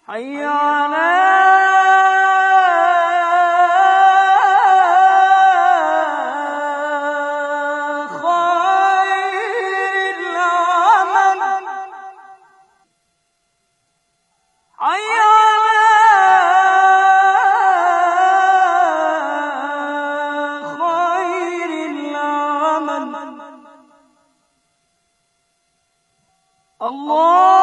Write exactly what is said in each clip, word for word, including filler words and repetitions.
حي على خير العمل، حي على خير العمل. الله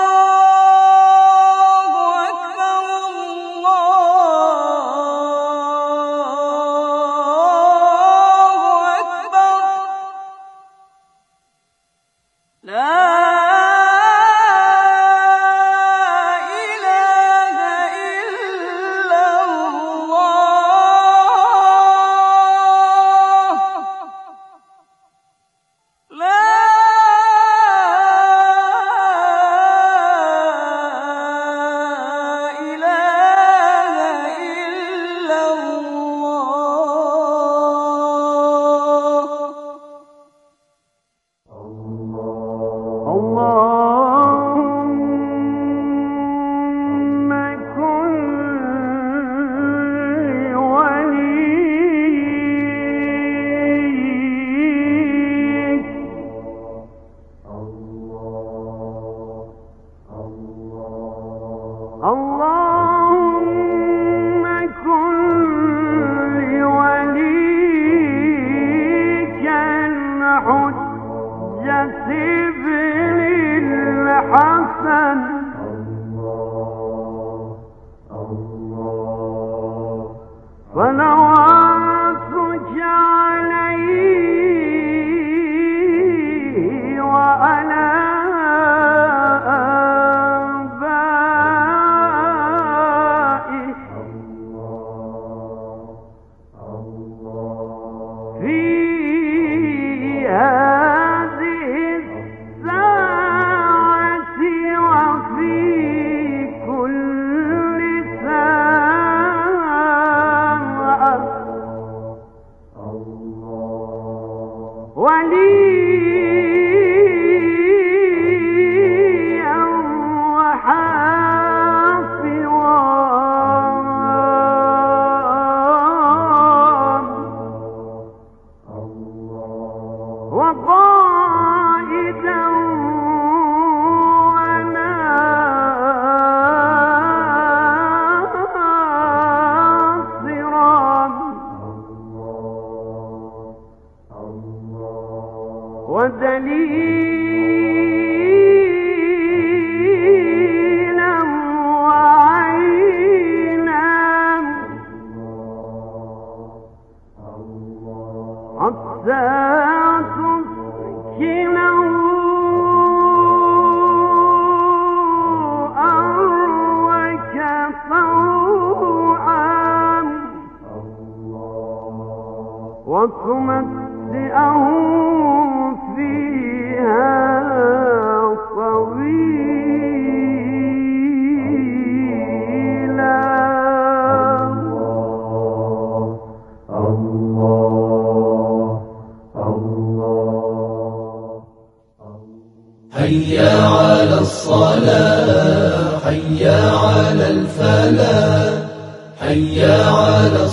حي على الصلاة، حي على الفلاح، حي على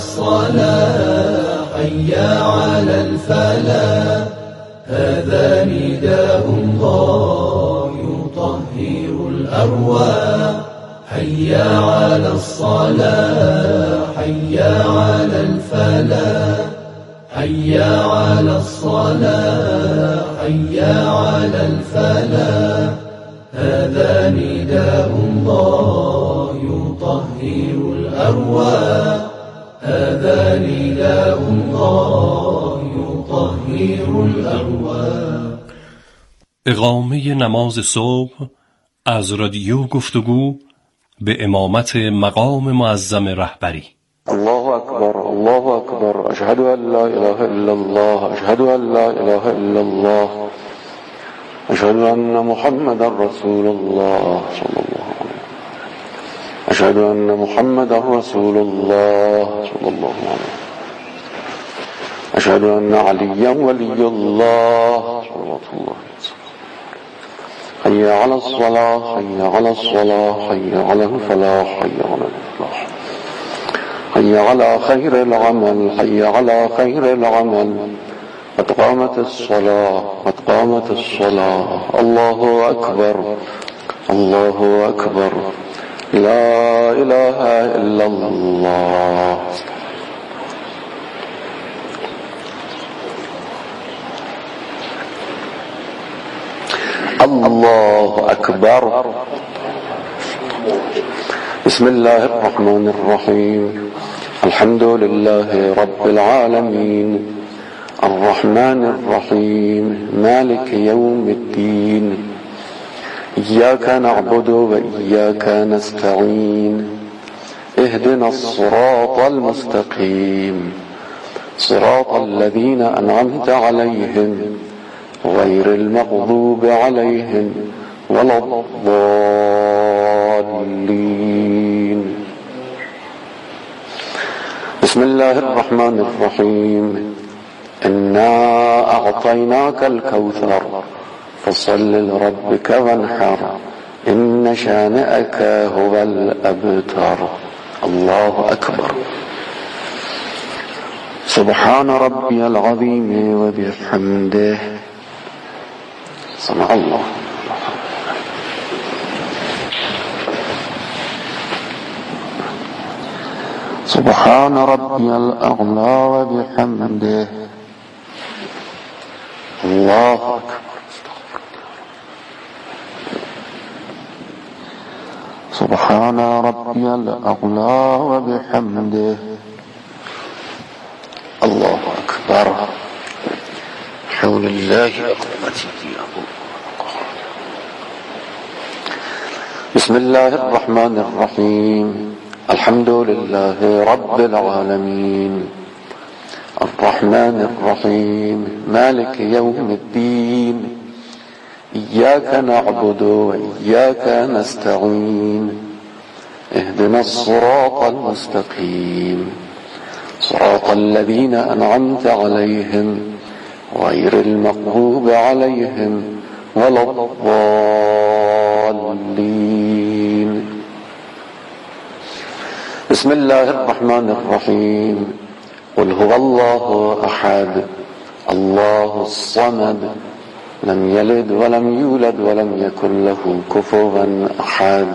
الصلاة، حي على الفلاح. هذا نداء الله يطهر الأرواح. حي على الصلاة، حي على الفلاح، حي على الصلاة، حي على الفلاح. هذا نداء الله يطهر الأرواح. هذا نداء الله يطهر الأرواح. اقامه نماز صبح از رادیو گفتگو به امامت مقام معظم رهبری. الله أكبر، الله أكبر، أشهد أن لا إله إلا الله، أشهد أن لا إله إلا الله، أشهد أن محمد رسول الله صلى الله عليه وسلم، أشهد أن محمد رسول الله صلى الله عليه وسلم، أشهد أن عليا ولي الله صلى الله عليه وسلم، حي على الصلاة حي على الصلاة حي على الفلاح حي على الفلاح حي على خير العمل حي على خير العمل قد قامت الصلاة قد قامت الصلاة الله أكبر الله أكبر لا إله إلا الله. الله أكبر. بسم الله الرحمن الرحيم. الحمد لله رب العالمين الرحمن الرحيم مالك يوم الدين إياك نعبد وإياك نستعين اهدنا الصراط المستقيم صراط الذين أنعمت عليهم غير المغضوب عليهم ولا الضالين. بسم الله الرحمن الرحيم. إنا أعطيناك الكوثر فصل لربك وانحر إن شانئك هو الأبتر. الله أكبر. سبحان ربي العظيم وبحمده. سمع الله. سبحان ربي الأعلى وبحمده. الله أكبر. سبحان ربي الأعلى وبحمده. الله أكبر. حول الله أقومته أبو. بسم الله الرحمن الرحيم. الحمد لله رب العالمين الرحمن الرحيم مالك يوم الدين إياك نعبد وإياك نستعين اهدنا الصراط المستقيم صراط الذين أنعمت عليهم غير المغضوب عليهم ولا الضالين. بسم الله الرحمن الرحيم. قل هو الله أحد الله الصمد لم يلد ولم يولد ولم يكن له كفوا أحد.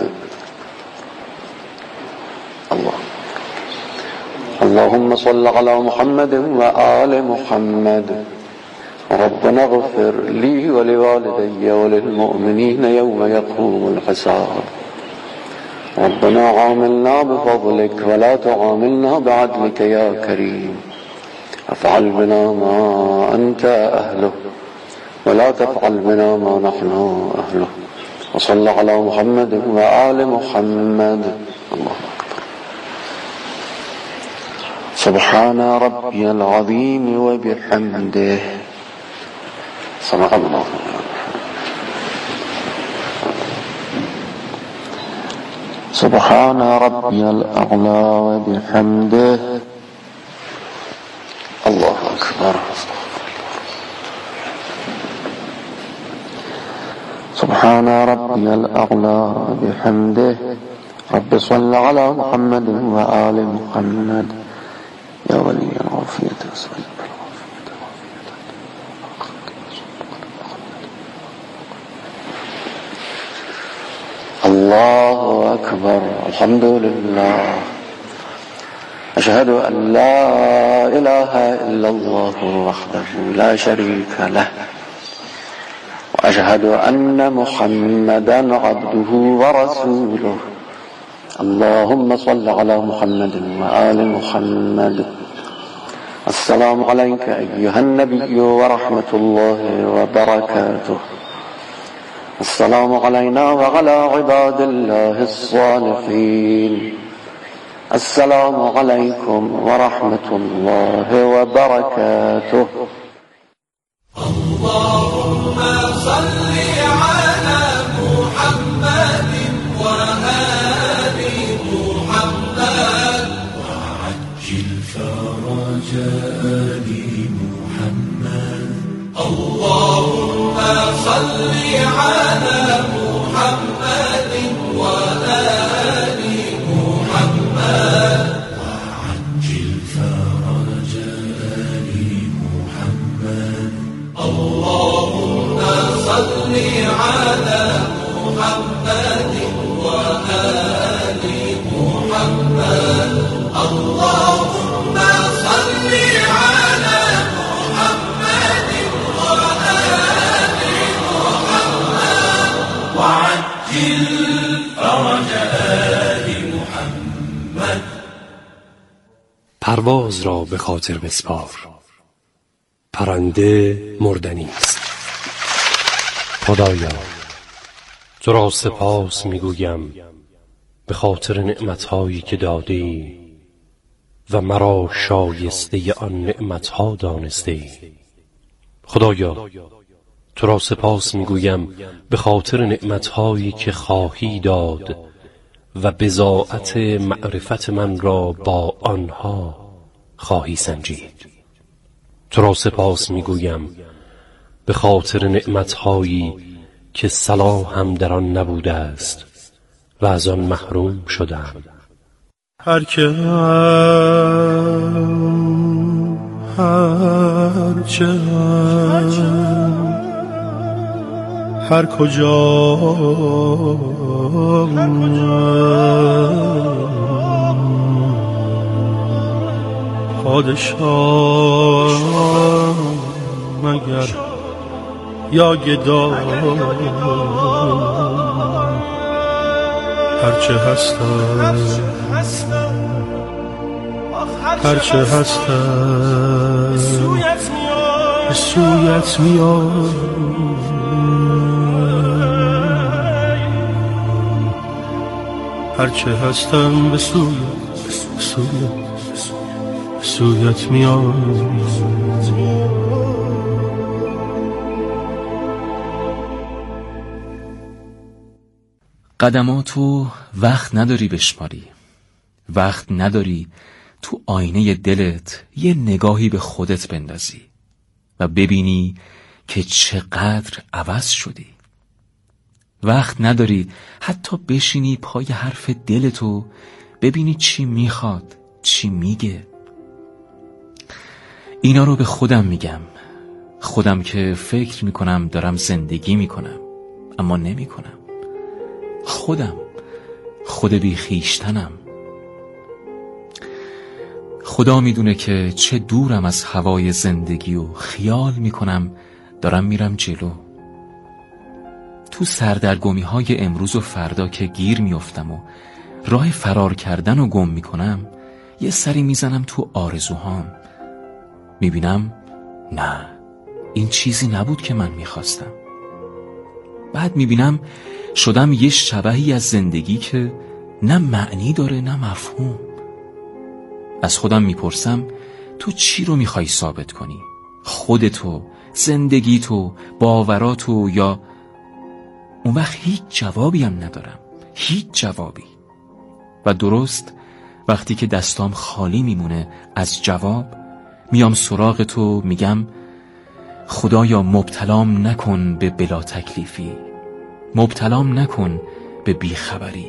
الله. اللهم صل على محمد وآل محمد. ربنا اغفر لي ولوالدي وللمؤمنين يوم يقوم الحساب. ربنا عاملنا بفضلك ولا تعاملنا بعدلك يا كريم. افعل بنا ما أنت أهله ولا تفعل بنا ما نحن أهله. وصل على محمد وآل محمد. الله أكبر. سبحان ربي العظيم وبحمده. سمع الله. سبحان ربي الأعلى وبحمده. الله أكبر. سبحان ربي الأعلى وبحمده. رب صل على محمد وآل محمد. يا ولي العافية أسألك الله أكبر. الحمد لله. أشهد أن لا إله إلا الله وحده لا شريك له وأشهد أن محمدا عبده ورسوله. اللهم صل على محمد وآل محمد. السلام عليك أيها النبي ورحمة الله وبركاته. السلام علينا وعلى عباد الله الصالحين. السلام عليكم ورحمة الله وبركاته. اللهم صل على محمد وآل محمد وعجل فرج آل محمد. اللهم صل على محمد وآل محمد وعجل فرج آل محمد اللهم صل على محمد وآل محمد اللهم صل على محمد وآل محمد وعجل فرج آل محمد. پرواز را به خاطر بسپار، پرنده مردنی است. خدایا تو را سپاس میگویم به خاطر نعمتهایی که دادی و مرا شایسته آن نعمتها دانسته. خدایا تو را سپاس میگویم به خاطر نعمتهایی که خواهی داد و بضاعت معرفت من را با آنها خواهی سنجید. تو را سپاس میگویم به خاطر نعمتهایی که صلاحم در آن نبوده است و از آن محروم شدم. هر که هر چه هر کجا پادشاه مگر یا گدا هرچه هستم هرچه هستم به سویت میام هرچه هستم به سویت به سویت به سویت میام. قدماتو وقت نداری بشماری، وقت نداری تو آینه دلت یه نگاهی به خودت بندازی و ببینی که چقدر عوض شدی. وقت نداری حتی بشینی پای حرف دلتو ببینی چی میخواد، چی میگه. اینا رو به خودم میگم، خودم که فکر میکنم دارم زندگی میکنم اما نمیکنم. خودم، خود بی خویشتنم. خدا میدونه که چه دورم از هوای زندگی و خیال میکنم دارم میرم جلو. تو سردرگمی های امروز و فردا که گیر میافتم و راه فرار کردن و گم میکنم، یه سری میزنم تو آرزوهام، میبینم نه، این چیزی نبود که من میخواستم. بعد میبینم شدم یه شبحی از زندگی که نه معنی داره نه مفهوم. از خودم میپرسم تو چی رو میخوای ثابت کنی؟ خودتو، زندگیتو، باوراتو، یا اون وقت هیچ جوابی هم ندارم، هیچ جوابی. و درست وقتی که دستام خالی میمونه از جواب، میام سراغ تو، میگم خدایا مبتلام نکن به بلا تکلیفی، مبتلام نکن به بیخبری.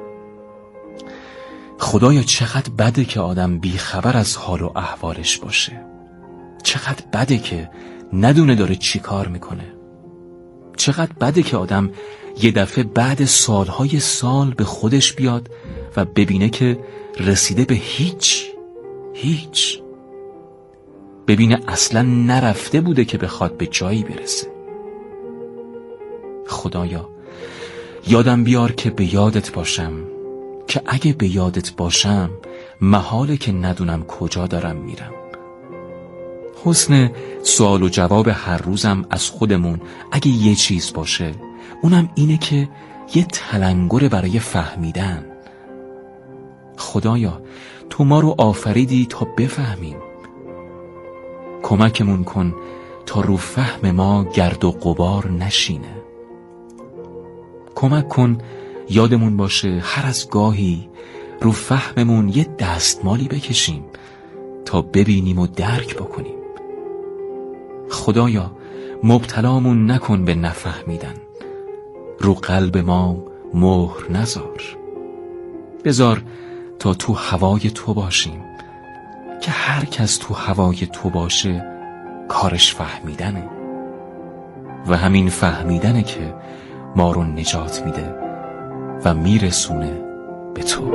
خدایا چقدر بده که آدم بیخبر از حال و احوالش باشه، چقدر بده که ندونه داره چی کار میکنه، چقدر بده که آدم یه دفعه بعد سالهای سال به خودش بیاد و ببینه که رسیده به هیچ هیچ ببینه اصلا نرفته بوده که بخواد به جایی برسه. خدایا یادم بیار که به یادت باشم، که اگه به یادت باشم محاله که ندونم کجا دارم میرم. حسن سوال و جواب هر روزم از خودمون اگه یه چیز باشه، اونم اینه که یه تلنگر برای فهمیدن. خدایا تو ما رو آفریدی تا بفهمیم، کمکمون کن تا رو فهم ما گرد و غبار نشینه. کمک کن یادمون باشه هر از گاهی رو فهممون یه دستمالی بکشیم تا ببینیم و درک بکنیم. خدایا مبتلامون نکن به نفهمیدن، رو قلب ما مهر نذار. بذار تا تو هوای تو باشیم، که هر کس تو هوای تو باشه کارش فهمیدنه و همین فهمیدنه که ما رو نجات میده و میرسونه به تو.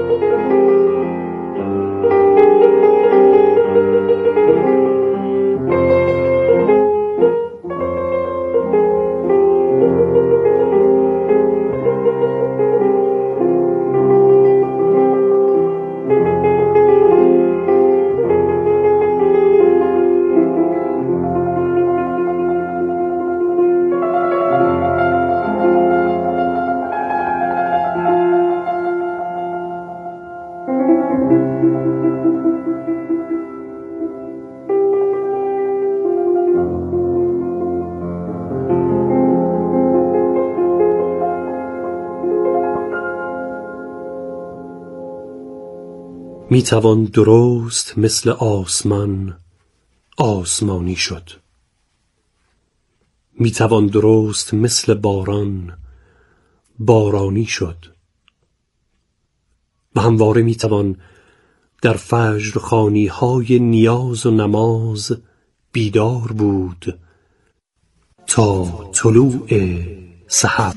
می توان درست مثل آسمان آسمانی شد، می توان درست مثل باران بارانی شد، و همواره می توان در فجر خوانی های نیاز و نماز بیدار بود تا طلوع سحر.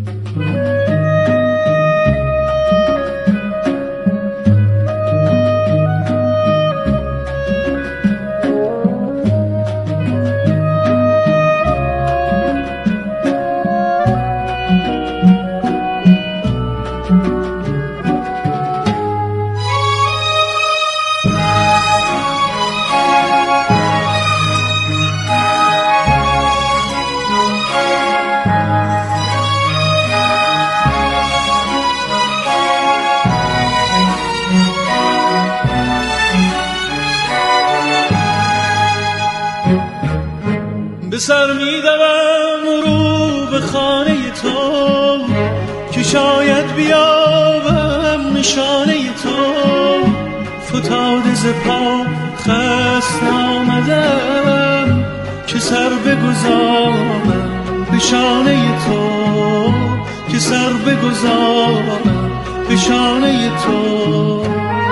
به سر می‌دوم رو به خانه تو، که شاید بیابم نشانه تو. فتاده ز پا خست آمدم، که سر بگذارم به شانه تو، که سر بگذارم به شانه تو.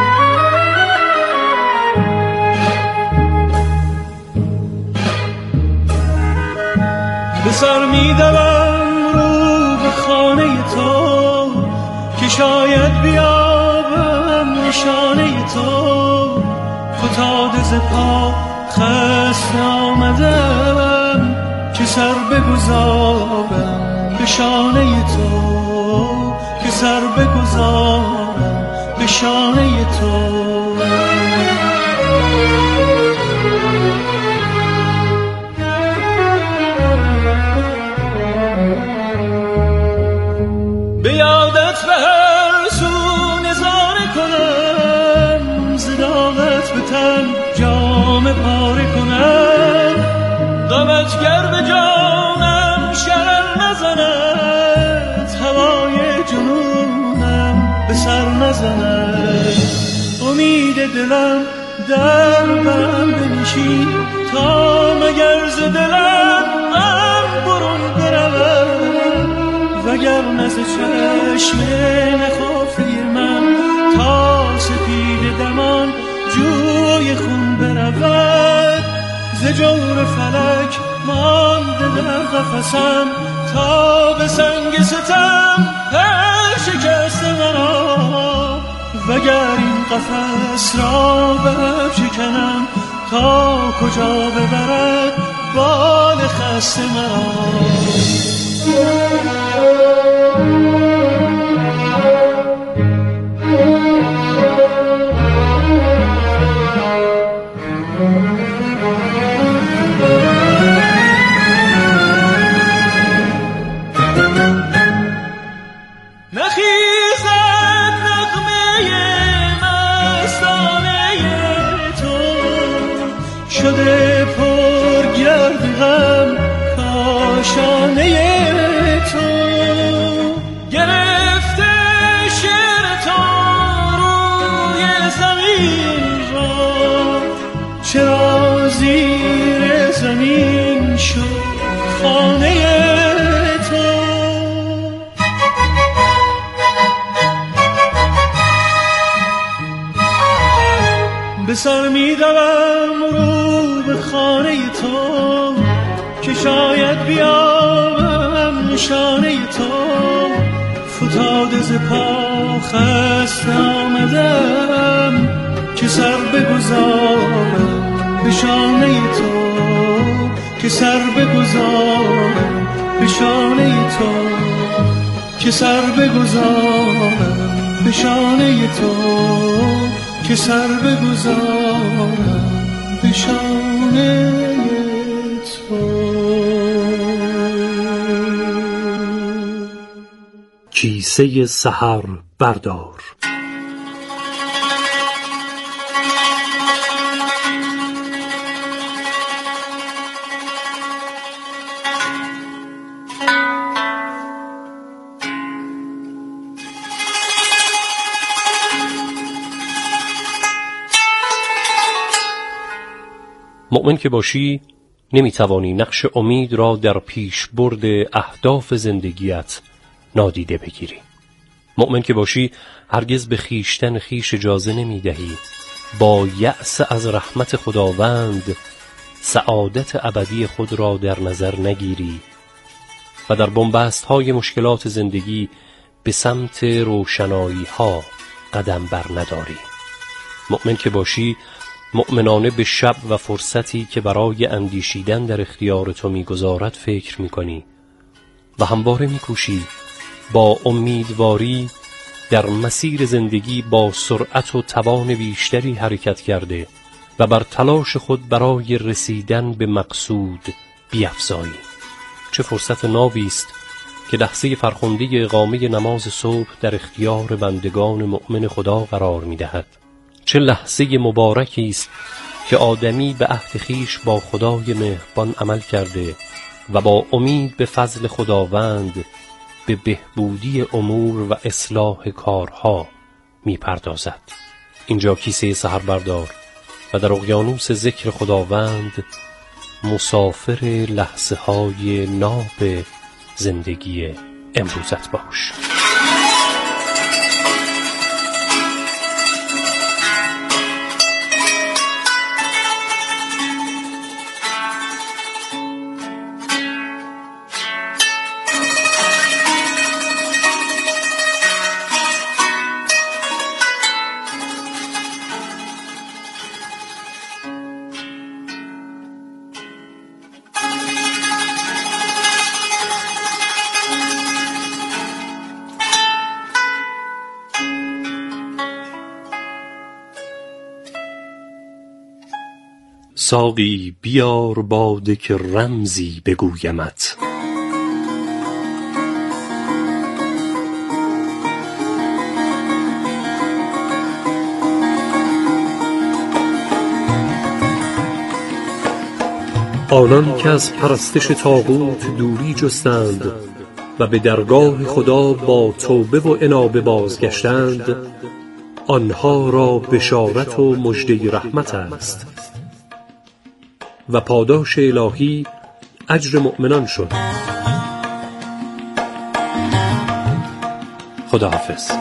به سر می‌دوم رو به خانه تو، که شاید بیابم نشانه تو. فتاده ز پا خست آمدم، که سر بگذارم به شانه تو، که سر بگذارم به شانه تو. به یادت به هر سو نظاره کنم، زداغت به تن جام پاره کنم. غمت گر به جانم شرر نزند، هوای جنونم به سر نزند. امید دلم در من بنشین، تا مگر ز دلم من برون برود. وگر نز چشم نخفته من، تا سپید دمان جوی خون برود. ز جور فلک مانده در قفسم، تا به سنگ ستم پر شکست مرا. وگر این قفس را برشکنم، تا کجا ببرد بال خسته مرا. نخیزد نغمه مستانه تو، شده پر گرد غم کاشانه تو. گرفته شعر تو روی زمین را، چرا زیر زمین شد به سر می دوم رو به خانه تو که شاید بیابم نشانه تو. فتاده ز پا خسته آمدم که سر بگذارم به شانه تو، که سر بگذارم به شانه تو، که سر بگذارم به شانه تو، که سر بگذارم به شانه تو. کیسه سحر بردار. مؤمن که باشی نمیتوانی نقش امید را در پیش برد اهداف زندگیت نادیده بگیری. مؤمن که باشی هرگز به خیشتن خیش اجازه نمیدهی با یأس از رحمت خداوند سعادت ابدی خود را در نظر نگیری و در بنبست های مشکلات زندگی به سمت روشنایی ها قدم بر نداری. مؤمن که باشی مؤمنانه به شب و فرصتی که برای اندیشیدن در اختیار تو میگذارد فکر میکنی و همواره میکوشی با امیدواری در مسیر زندگی با سرعت و توان بیشتری حرکت کرده و بر تلاش خود برای رسیدن به مقصود بیفزایی. چه فرصت نابی است که لحظه فرخنده اقامه نماز صبح در اختیار بندگان مؤمن خدا قرار میدهد. چه لحظه مبارکی است که آدمی به عهد خویش با خدای مهربان عمل کرده و با امید به فضل خداوند به بهبودی امور و اصلاح کارها می پردازد. اینجا کیسه سحر بردار و در اقیانوس ذکر خداوند مسافر لحظه های ناب زندگی امروزت باش. ساقی بیار باده که رمزی بگویمت. آنان که از پرستش طاغوت دوری جستند و به درگاه خدا با توبه و انابه بازگشتند، آنها را بشارت و مژده رحمت است و پاداش الهی اجر مؤمنان شد. خداحافظ.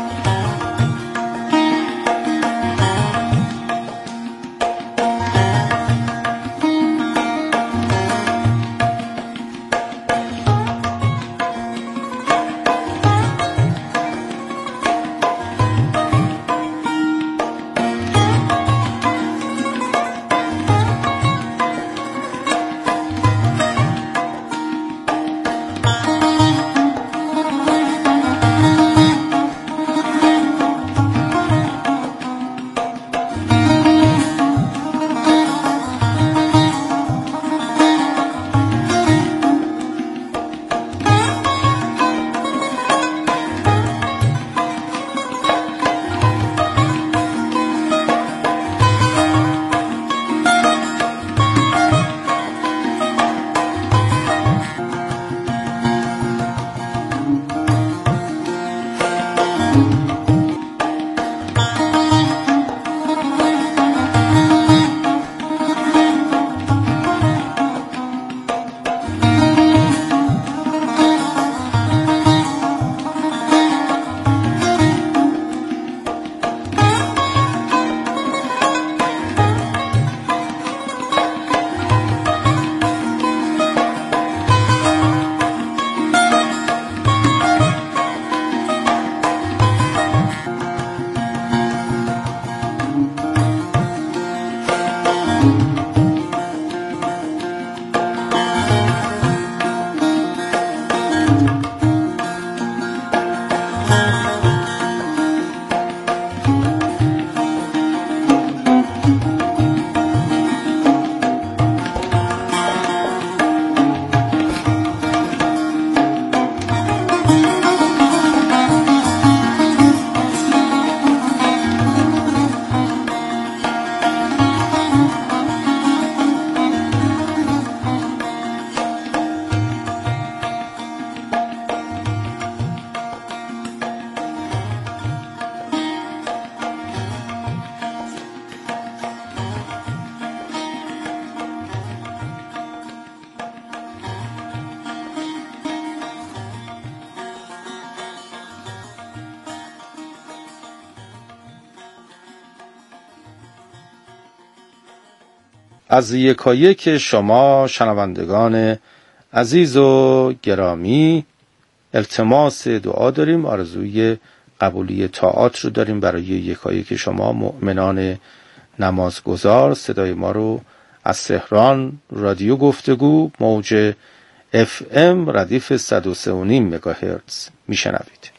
از یکایک شما شنوندگان عزیز و گرامی التماس دعا داریم، آرزوی قبولی طاعات رو داریم برای یکایک شما مؤمنان نمازگزار. صدای ما رو از تهران رادیو گفتگو موج اف ام ردیف صد و سه و نیم مگاهرتز میشنوید.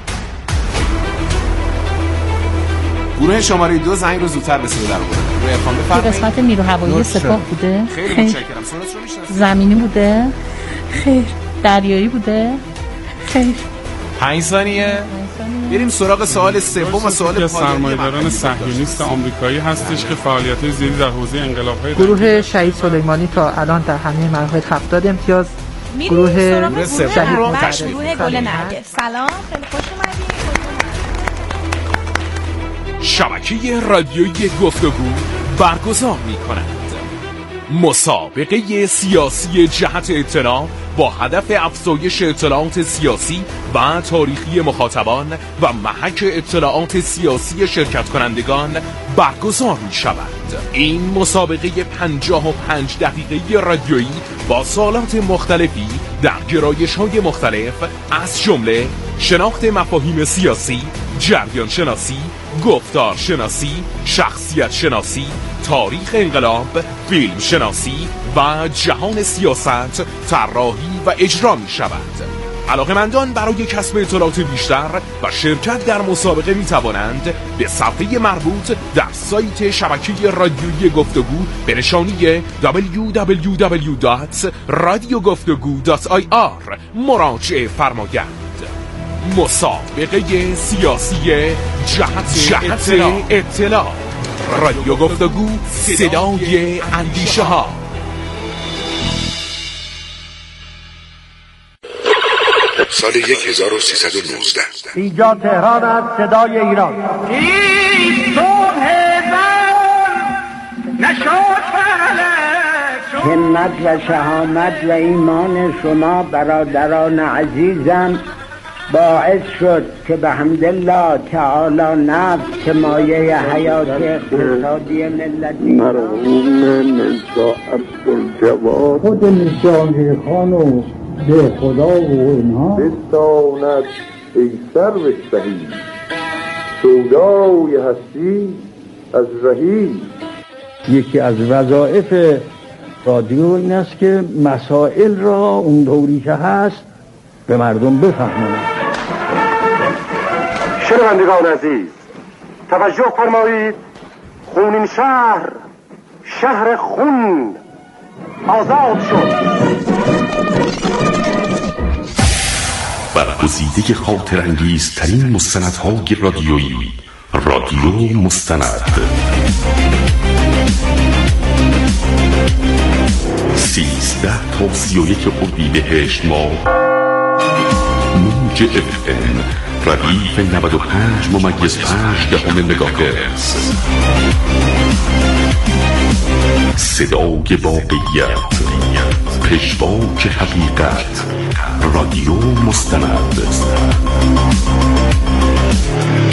گروه شماره دو زنگ رو زودتر به صدا در آورد. تو قسمت نیرو هوایی سپاه بوده؟ خیلی متشکرم. سونات رو میشناسید؟ زمینی بوده؟ خیر. دریایی بوده؟ خیر. پنج ثانیه. بریم سراغ سوال سوم و سوال پایانی. سرمایه‌داران صهیونیست آمریکایی هستش که فعالیت زیادی در حوزه انقلاب‌های گروه شهید سلیمانی تا الان در همه مراحل هفتاد امتیاز. گروه شهید متعرض گروه گل نرگس. سلام، خیلی خوش اومدید. شبکه رادیویی گفتگو برگزار می‌کند مسابقه سیاسی جهت اطلاع با هدف افزایش اطلاعات سیاسی و تاریخی مخاطبان و محک اطلاعات سیاسی شرکت کنندگان برگزار می شود. این مسابقه پنجاه و پنج دقیقه رادیویی با سوالات مختلفی در گرایش‌های مختلف از جمله شناخت مفاهیم سیاسی، جریان شناسی، گفتار شناسی، شخصیت شناسی، تاریخ انقلاب، فیلم شناسی و جهان سیاست طراحی و اجرا می شود. علاقه‌مندان برای کسب اطلاعات بیشتر و شرکت در مسابقه می توانند به صفحه مربوط در سایت شبکه رادیویی گفتگو به نشانی دبلیو دبلیو دبلیو دات رادیو گفتگو دات آی آر مراجعه فرمایند. مسابقه سیاسی جهت, جهت اطلاع. اطلاع رادیو گفتگو، صدای اندیشه ها. سال هزار و سیصد و نوزده اینجا تهران است، صدای ایران. این صبح زن نشاط فلک همت و شهامت و ایمان شما برادران عزیزم باعث شد که به حمدالله تعالی نفس که مایه حیات اقتصادی ملتی مرحوم میرزا عبدالجواد خود نشانه خان و به خدا و اینها بستاند ای سرو سهی سودای هستی از رهی. یکی از وظایف رادیو این است که مسائل را اون دوری که هست به مردم بفهماند. شنوندگان عزیز توجه فرمایید، خونین شهر شهر خون آزاد شد. برگزیده خاطرانگیزترین مستندهای رادیویی، رادیو مستند. سیزده تا سی و یک اردیبهشت ماه موج اف ام ردیف نود و پنج ممیز پنج دهم مگاهرتز. صدای واقعیت، پژواک حقیقت، رادیو مستند.